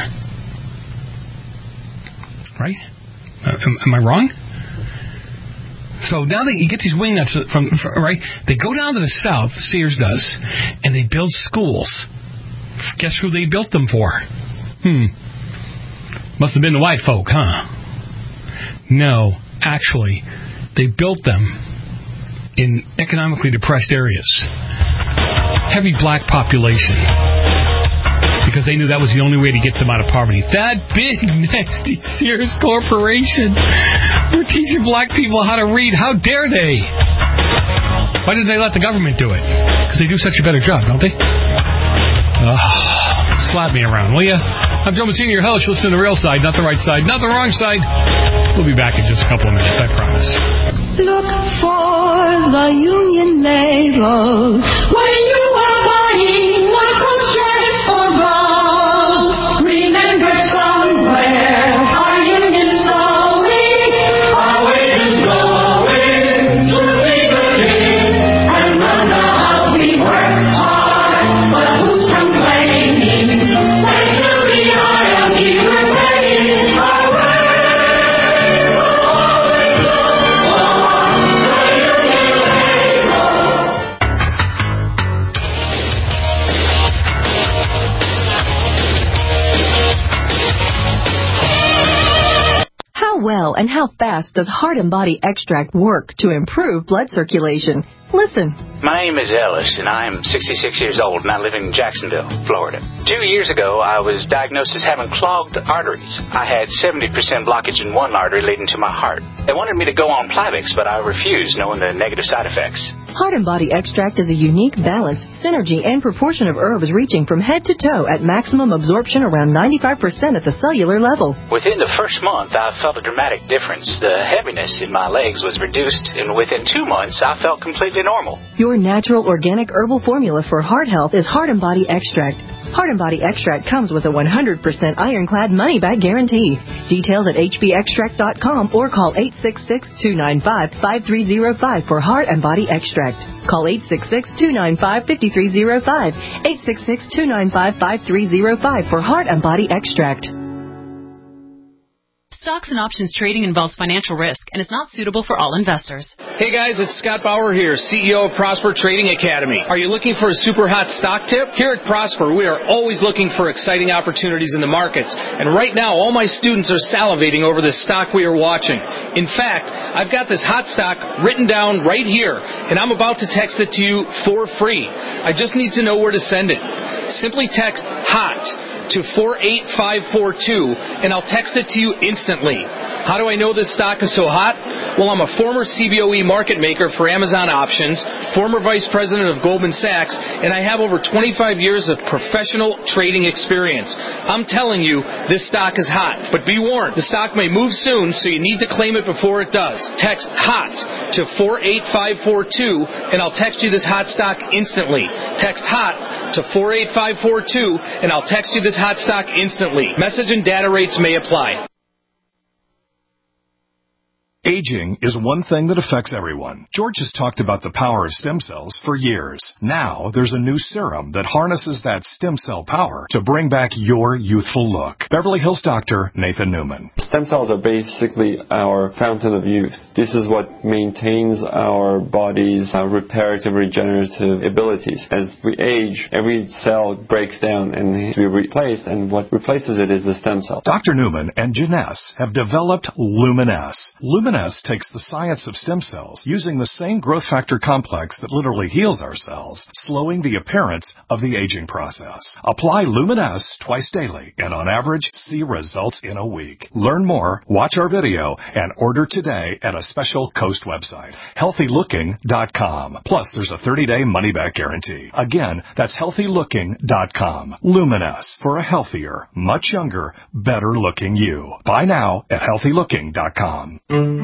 [SPEAKER 2] Right? Uh, am, am I wrong? So now they, you get these wingnuts from, from, right? They go down to the South, Sears does, and they build schools. Guess who they built them for? Hmm. Must have been the white folk, huh? No, actually, they built them in economically depressed areas. Heavy black population. Because they knew that was the only way to get them out of poverty. That big, nasty Sears Corporation were teaching black people how to read. How dare they? Why didn't they let the government do it? Because they do such a better job, don't they? Ugh. Slap me around, will ya? I'm Joe Messina, your host. Listen to the real side, not the right side, not the wrong side. We'll be back in just a couple of minutes, I promise.
[SPEAKER 9] Look for the union label when you are buying Michael's dress or bras. Remember somewhere our union's sewing, our wages going to bigger days, and run the house we work hard, but who's complaining?
[SPEAKER 28] Well, and how fast does Heart and Body Extract work to improve blood circulation? Listen.
[SPEAKER 12] My name is Ellis, and I am sixty-six years old, and I live in Jacksonville, Florida. Two years ago, I was diagnosed as having clogged arteries. I had seventy percent blockage in one artery leading to my heart. They wanted me to go on Plavix, but I refused, knowing the negative side effects.
[SPEAKER 28] Heart and Body Extract is a unique balance, synergy, and proportion of herbs reaching from head to toe at maximum absorption around ninety-five percent at the cellular level.
[SPEAKER 12] Within the first month, I felt a dramatic difference. The heaviness in my legs was reduced, and within two months, I felt completely normal.
[SPEAKER 28] Your natural organic herbal formula for heart health is Heart and Body Extract. Heart and Body Extract comes with a one hundred percent ironclad money-back guarantee. Details at h b extract dot com or call eight six six, two nine five, five three zero five for Heart and Body Extract. Call eight six six, two nine five, five three zero five, eight six six, two nine five, five three zero five for Heart and Body Extract.
[SPEAKER 13] Stocks and options trading involves financial risk and is not suitable for all investors.
[SPEAKER 16] Hey guys, it's Scott Bauer here, C E O of Prosper Trading Academy. Are you looking for a super hot stock tip? Here at Prosper, we are always looking for exciting opportunities in the markets. And right now, all my students are salivating over this stock we are watching. In fact, I've got this hot stock written down right here, and I'm about to text it to you for free. I just need to know where to send it. Simply text HOT to four eight five four two, and I'll text it to you instantly. How do I know this stock is so hot? Well, I'm a former C B O E market maker for Amazon Options, former vice president of Goldman Sachs, and I have over twenty-five years of professional trading experience. I'm telling you, this stock is hot. But be warned, the stock may move soon, so you need to claim it before it does. Text HOT to four eight five four two, and I'll text you this hot stock instantly. Text HOT to four eight five four two, and I'll text you this hot stock instantly. Message and data rates may apply.
[SPEAKER 14] Aging is one thing that affects everyone. George has talked about the power of stem cells for years. Now, there's a new serum that harnesses that stem cell power to bring back your youthful look. Beverly Hills doctor Nathan Newman.
[SPEAKER 17] Stem cells are basically our fountain of youth. This is what maintains our body's uh, reparative, regenerative abilities. As we age, every cell breaks down and needs to be replaced, and what replaces it is the stem cell.
[SPEAKER 14] Doctor Newman and Janess have developed Luminesce. Luminesce takes the science of stem cells, using the same growth factor complex that literally heals our cells, slowing the appearance of the aging process. Apply Luminesce twice daily, and on average, see results in a week. Learn more, watch our video, and order today at a special Coast website, healthy looking dot com. Plus, there's a thirty-day money-back guarantee. Again, that's healthy looking dot com. Luminesce, for a healthier, much younger, better-looking you. Buy now at healthy looking dot com.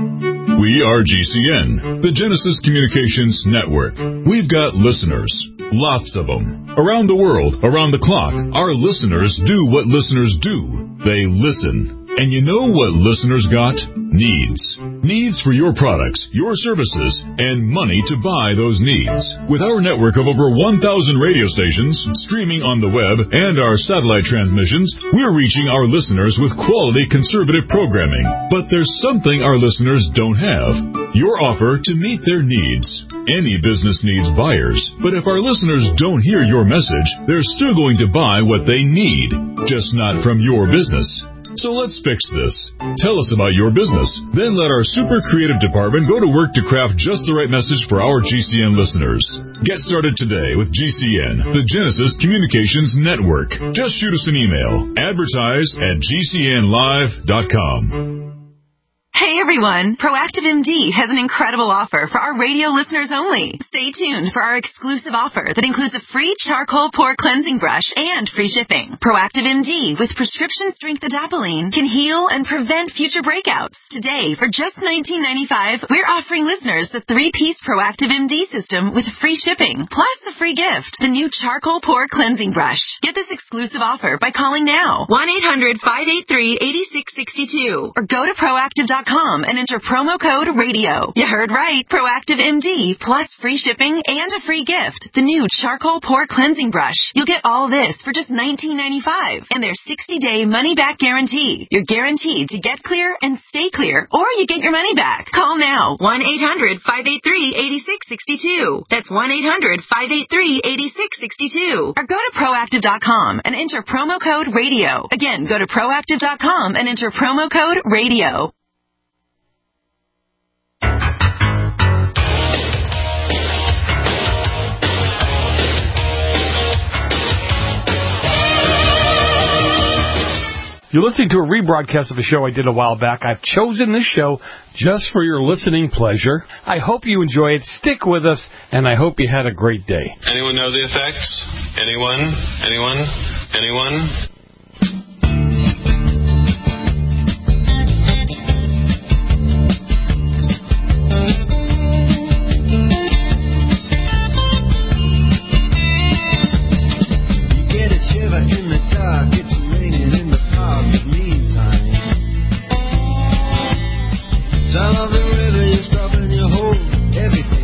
[SPEAKER 10] We are G C N, the Genesis Communications Network. We've got listeners, lots of them. Around the world, around the clock, our listeners do what listeners do. They listen. And you know what listeners got? Needs. Needs for your products, your services, and money to buy those needs. With our network of over one thousand radio stations, streaming on the web, and our satellite transmissions, we're reaching our listeners with quality conservative programming. But there's something our listeners don't have. Your offer to meet their needs. Any business needs buyers, but if our listeners don't hear your message, they're still going to buy what they need, just not from your business. So let's fix this. Tell us about your business. Then let our super creative department go to work to craft just the right message for our G C N listeners. Get started today with G C N, the Genesis Communications Network. Just shoot us an email. Advertise at G C N live dot com.
[SPEAKER 18] Hey everyone, Proactive M D has an incredible offer for our radio listeners only. Stay tuned for our exclusive offer that includes a free charcoal pore cleansing brush and free shipping. Proactive M D with prescription strength adapalene can heal and prevent future breakouts. Today, for just nineteen ninety-five dollars, we're offering listeners the three-piece Proactive M D system with free shipping, plus a free gift, the new charcoal pore cleansing brush. Get this exclusive offer by calling now, one eight hundred, five eight three, eight six six two, or go to proactive dot com and enter promo code radio. You heard right. Proactive M D plus free shipping and a free gift, the new charcoal pore cleansing brush. You'll get all this for just nineteen ninety-five dollars and their sixty-day money-back guarantee. You're guaranteed to get clear and stay clear, or you get your money back. Call now, one eight hundred, five eight three, eight six six two. That's one eight hundred, five eight three, eight six six two. Or go to proactive dot com and enter promo code radio. Again, go to proactive dot com and enter promo code radio.
[SPEAKER 6] You're listening to a rebroadcast of a show I did a while back. I've chosen this show just for your listening pleasure. I hope you enjoy it. Stick with us, and I hope you had a great day.
[SPEAKER 20] Anyone know the effects? Anyone? Anyone? Anyone?
[SPEAKER 21] You get a shiver in the dark. It's raining in the park. Meantime, down on the river, you stop and you hold everything.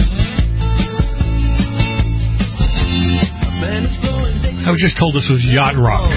[SPEAKER 2] I was just told this was yacht rock.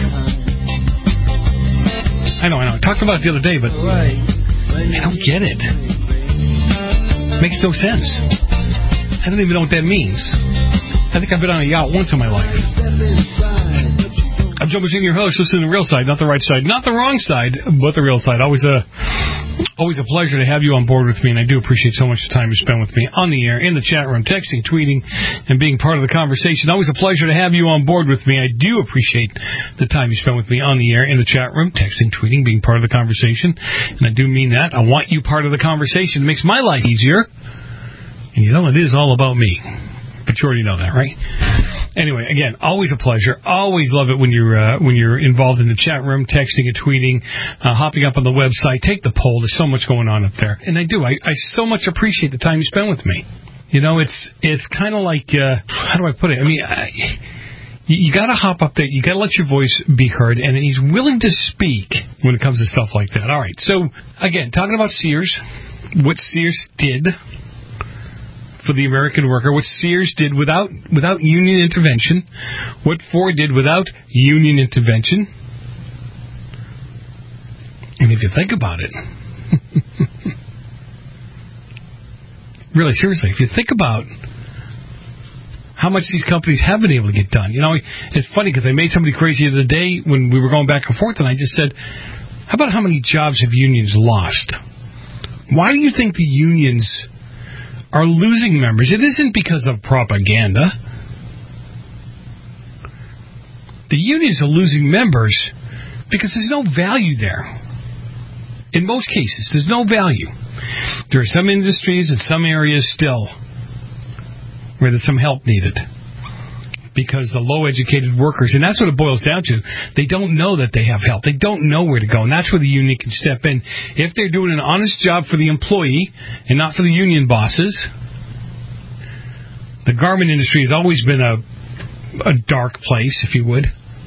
[SPEAKER 2] I know, I know. I talked about it the other day, but I don't get it. Makes no sense. I don't even know what that means. I think I've been on a yacht once in my life. I'm Joe Mazzini, your host. Listen to the real side, not the right side. Not the wrong side, but the real side. Always a always a pleasure to have you on board with me, and I do appreciate so much the time you spend with me on the air, in the chat room, texting, tweeting, and being part of the conversation. Always a pleasure to have you on board with me. I do appreciate the time you spend with me on the air, in the chat room, texting, tweeting, being part of the conversation. And I do mean that. I want you part of the conversation. It makes my life easier. And you know, it is all about me. But you already know that, right? Anyway, again, always a pleasure. Always love it when you're uh, when you're involved in the chat room, texting and tweeting, uh, hopping up on the website. Take the poll. There's so much going on up there, and I do. I, I so much appreciate the time you spend with me. You know, it's it's kind of like uh, how do I put it? I mean, I, you, you got to hop up there. You got to let your voice be heard, and he's willing to speak when it comes to stuff like that. All right. So again, talking about Sears. what Sears did for the American worker, what Sears did without without union intervention, what Ford did without union intervention. And if you think about it, really seriously, if you think about how much these companies have been able to get done. You know, it's funny because I made somebody crazy the other day when we were going back and forth, and I just said, how about how many jobs have unions lost? Why do you think the unions are losing members? It isn't because of propaganda. The unions are losing members because there's no value there. In most cases, there's no value. There are some industries and some areas still where there's some help needed because the low-educated workers, and that's what it boils down to, they don't know that they have help. They don't know where to go, and that's where the union can step in. If they're doing an honest job for the employee and not for the union bosses. The garment industry has always been a, a dark place, if you would.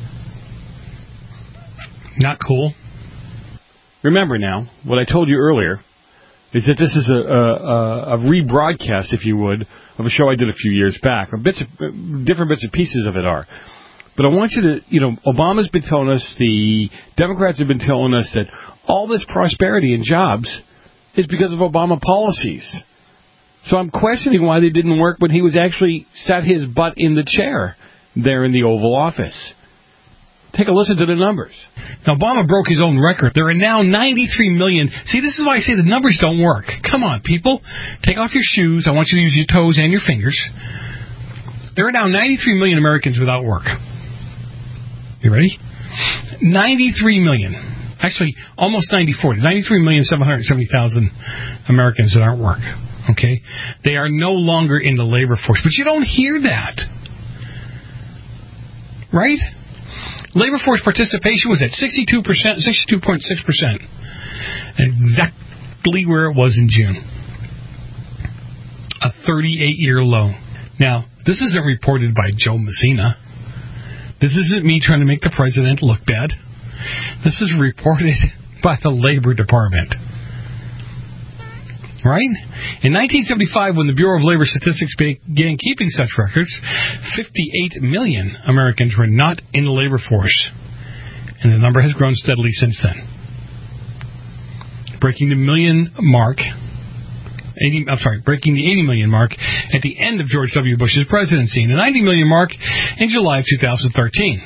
[SPEAKER 2] Not cool.
[SPEAKER 6] Remember now, what I told you earlier is that this is a, a, a rebroadcast, if you would, of a show I did a few years back. Or bits of, different bits and pieces of it are. But I want you to, you know, Obama's been telling us, the Democrats have been telling us that all this prosperity and jobs is because of Obama policies. So I'm questioning why they didn't work when he was actually sat his butt in the chair there in the Oval Office. Take a listen to the numbers.
[SPEAKER 2] Now, Obama broke his own record. There are now ninety-three million. See, this is why I say the numbers don't work. Come on, people. Take off your shoes. I want you to use your toes and your fingers. There are now ninety-three million Americans without work. You ready? ninety-three million. Actually, almost ninety-four. ninety-three million seven hundred seventy thousand Americans that aren't work. Okay? They are no longer in the labor force. But you don't hear that. Right? Labor force participation was at sixty-two percent, sixty-two point six percent. Exactly where it was in June. A thirty-eight year low. Now, this isn't reported by Joe Messina. This isn't me trying to make the president look bad. This is reported by the Labor Department. Right? In nineteen seventy-five, when the Bureau of Labor Statistics began keeping such records, fifty-eight million Americans were not in the labor force. And the number has grown steadily since then. Breaking the million mark, eighty, I'm sorry, breaking the eighty million mark at the end of George W. Bush's presidency, and the ninety million mark in July of two thousand thirteen.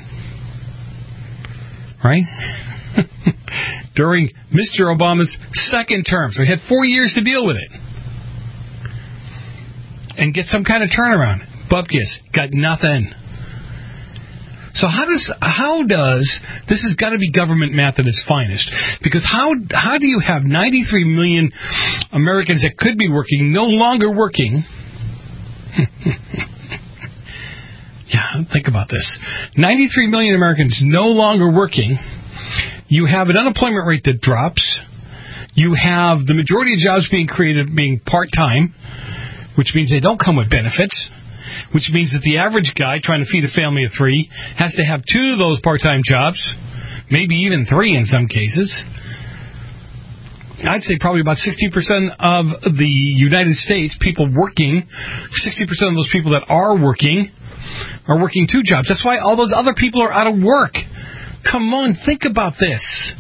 [SPEAKER 2] Right? During Mister Obama's second term. So he had four years to deal with it. And get some kind of turnaround. Bupkis, got nothing. So how does, how does, this has got to be government math at its finest. Because how, how do you have ninety-three million Americans that could be working, no longer working? Yeah, think about this. ninety-three million Americans no longer working. You have an unemployment rate that drops. You have the majority of jobs being created being part-time, which means they don't come with benefits, which means that the average guy trying to feed a family of three has to have two of those part-time jobs, maybe even three in some cases. I'd say probably about sixty percent of the United States, people working, sixty percent of those people that are working are working two jobs. That's why all those other people are out of work. Come on, think about this.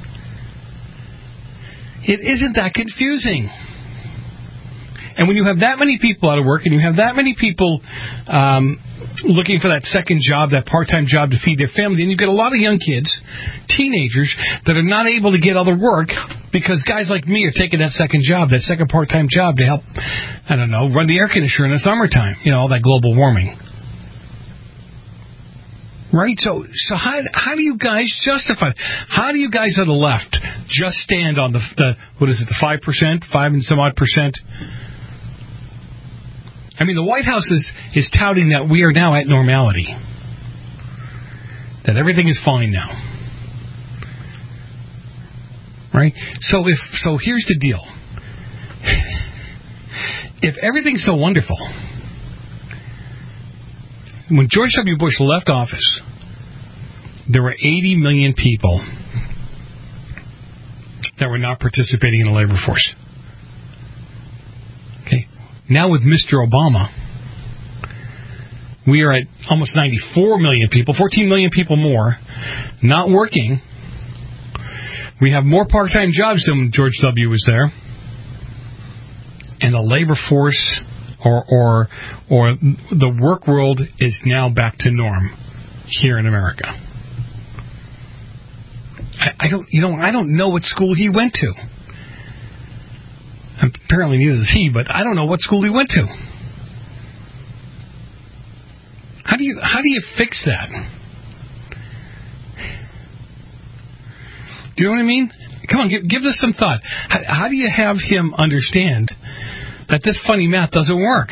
[SPEAKER 2] It isn't that confusing. And when you have that many people out of work and you have that many people um, looking for that second job, that part-time job to feed their family, and you get a lot of young kids, teenagers, that are not able to get other work because guys like me are taking that second job, that second part-time job to help, I don't know, run the air conditioner in the summertime. You know, all that global warming. Right? So so how how do you guys justify? How do you guys on the left just stand on the, the what is it, the five percent, five and some odd percent? I mean, the White House is, is touting that we are now at normality. That everything is fine now. Right? So if so here's the deal. If everything's so wonderful, when George W. Bush left office, there were eighty million people that were not participating in the labor force. Now with Mister Obama, we are at almost ninety-four million people, fourteen million people more, not working. We have more part-time jobs than when George W. was there. And the labor force or or or the work world is now back to norm here in America. I, I don't, you know, I don't know what school he went to. Apparently neither does he, but I don't know what school he went to. How do you how do you fix that? Do you know what I mean? Come on, give, give this some thought. How, how do you have him understand that this funny math doesn't work?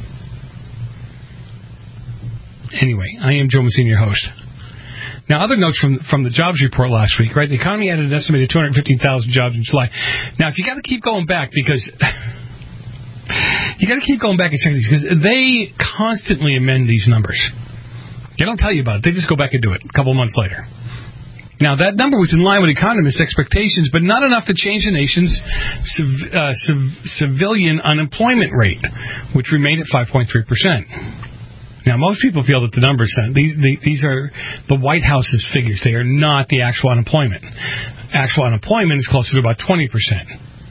[SPEAKER 2] Anyway, I am Joe Massini, your host. Now, other notes from from the jobs report last week, right? The economy added an estimated two hundred fifteen thousand jobs in July. Now, if you got to keep going back because you got to keep going back and check these because they constantly amend these numbers. They don't tell you about it. They just go back and do it a couple months later. Now, that number was in line with economists' expectations, but not enough to change the nation's civ- uh, civ- civilian unemployment rate, which remained at five point three percent. Now, most people feel that the numbers, these, these are the White House's figures. They are not the actual unemployment. Actual unemployment is closer to about twenty percent.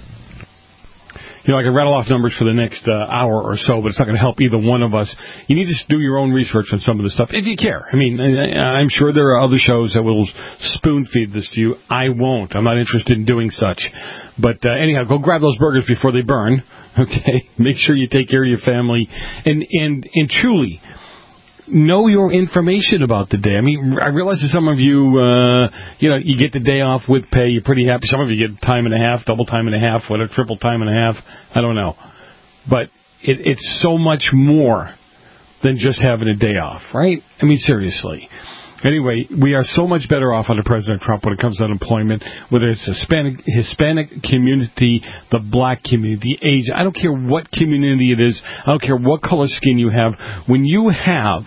[SPEAKER 2] You know, I can rattle off numbers for the next uh, hour or so, but it's not going to help either one of us. You need to do your own research on some of this stuff, if you care. I mean, I'm sure there are other shows that will spoon-feed this to you. I won't. I'm not interested in doing such. But uh, anyhow, go grab those burgers before they burn, okay? Make sure you take care of your family. And, and, and truly, know your information about the day. I mean, I realize that some of you, uh, you know, you get the day off with pay. You're pretty happy. Some of you get time and a half, double time and a half, whatever, triple time and a half. I don't know. But it, it's so much more than just having a day off, right? I mean, seriously. Anyway, we are so much better off under President Trump when it comes to unemployment, whether it's the Hispanic, Hispanic community, the black community, the Asian. I don't care what community it is. I don't care what color skin you have. When you have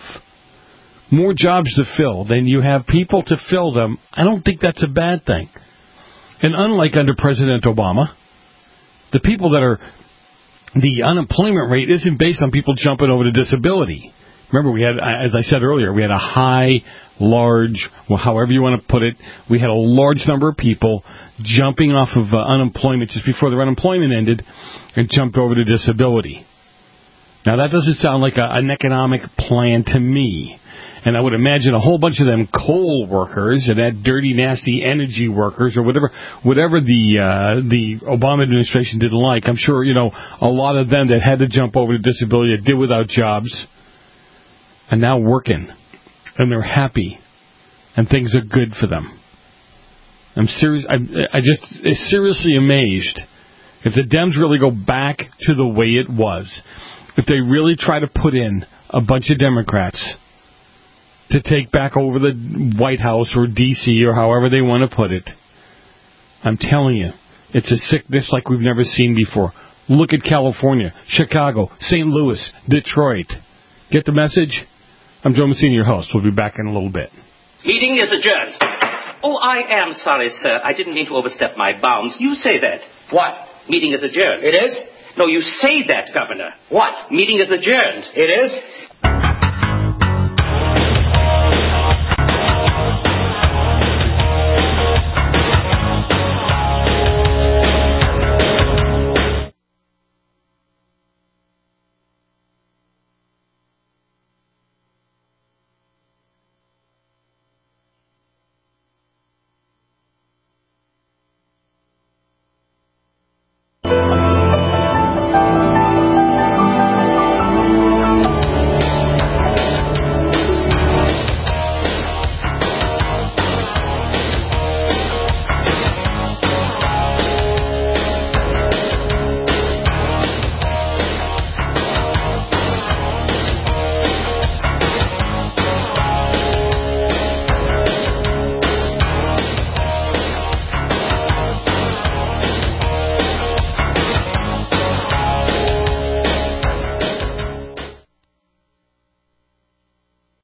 [SPEAKER 2] more jobs to fill than you have people to fill them, I don't think that's a bad thing. And unlike under President Obama, the people that are, the unemployment rate isn't based on people jumping over to disability. Remember, we had, as I said earlier, we had a high, large, well, however you want to put it, we had a large number of people jumping off of uh, unemployment just before their unemployment ended and jumped over to disability. Now, that doesn't sound like a, an economic plan to me. And I would imagine a whole bunch of them coal workers and that dirty, nasty energy workers or whatever whatever the uh, the Obama administration didn't like. I'm sure, you know, a lot of them that had to jump over to disability that did without jobs are now working, and they're happy, and things are good for them. I'm serious. I, I just am seriously amazed if the Dems really go back to the way it was, if they really try to put in a bunch of Democrats to take back over the White House or D C or however they want to put it. I'm telling you, it's a sickness like we've never seen before. Look at California, Chicago, Saint Louis, Detroit. Get the message? I'm Joe Massini, your host. We'll be back in a little bit.
[SPEAKER 11] Meeting is adjourned. Oh, I am sorry, sir. I didn't mean to overstep my bounds. You say that.
[SPEAKER 15] What?
[SPEAKER 11] Meeting is adjourned.
[SPEAKER 15] It is?
[SPEAKER 11] No, you say that, Governor.
[SPEAKER 15] What?
[SPEAKER 11] Meeting is adjourned.
[SPEAKER 15] It is?